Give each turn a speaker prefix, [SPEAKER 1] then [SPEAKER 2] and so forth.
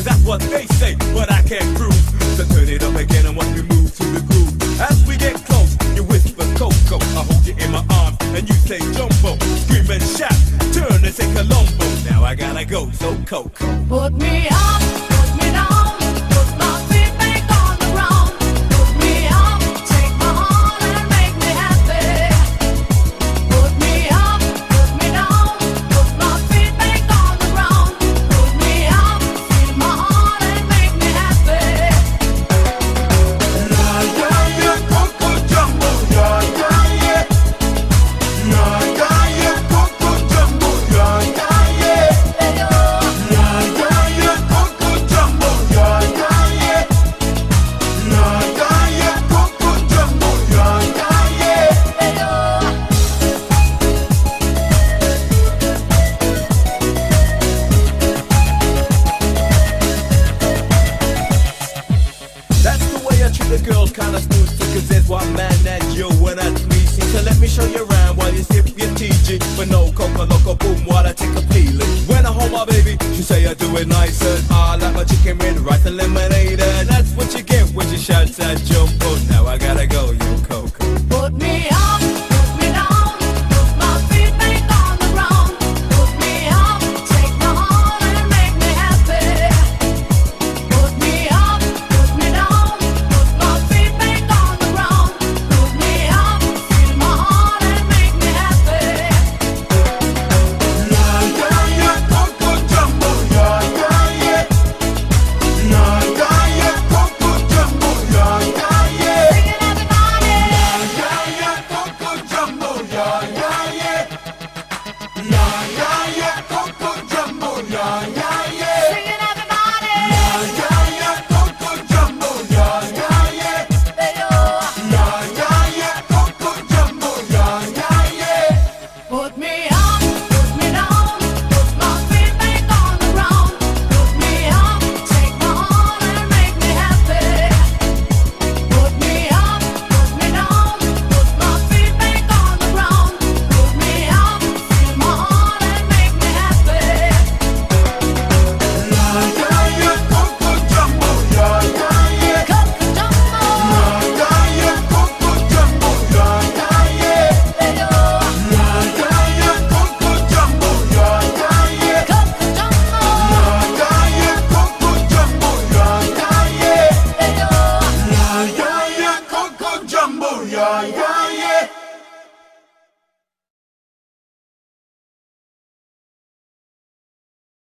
[SPEAKER 1] cause that's what they say, but I can't prove. So turn it up again and watch me move to the groove. As we get close, you whisper Coco, I hold you in my arms and you say Jumbo. Scream and shout, turn and say Colombo. Now I gotta go, so Coco.
[SPEAKER 2] Put me up, put me down, put my feet back on the ground. Put me up, take my heart and make me happy. Put me up, put me down, put my feet back on the ground. Put me up, feel my heart and make me happy.
[SPEAKER 3] Yeah, yeah, yeah, Coco Jumbo, yeah, yeah, yeah. Yeah, yeah, yeah, Coco Jumbo, yeah, yeah, yeah. Yeah, yeah, yeah, Coco Jumbo, yeah, yeah, yeah. Yeah, yeah, yeah, Coco Jumbo, yeah, yeah, yeah.
[SPEAKER 1] That's the way I treat the girls, kinda smooth too, cause there's one man that you and that's me. See, so let me show you around while you sip your TG. But no coca loco boom while I take a peeling. When I hold my baby, she say I do it nice and I like